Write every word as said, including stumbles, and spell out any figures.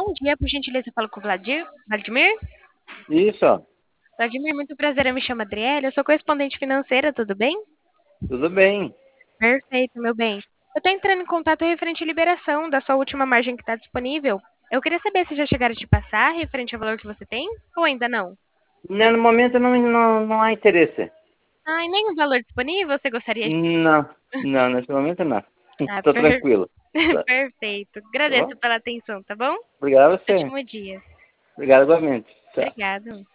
Bom dia, por gentileza, eu falo com o Vladir, Vladimir? Isso, Vladimir, muito prazer, eu me chamo Adriele, eu sou correspondente financeira, tudo bem? tudo bem. Perfeito, meu bem. Eu tô entrando em contato referente à liberação da sua última margem que está disponível. Eu queria saber se já chegaram a te passar referente ao valor que você tem, ou ainda não? Né, No momento não, não, não há interesse. Ah, e nem o valor disponível você gostaria de... Não, não, nesse momento não. Ah, Estou per... tranquilo. Tá, perfeito. tá Agradeço bom? pela atenção, tá bom? Obrigado a você. Ótimo dia. Obrigado igualmente. Tchau. Obrigada.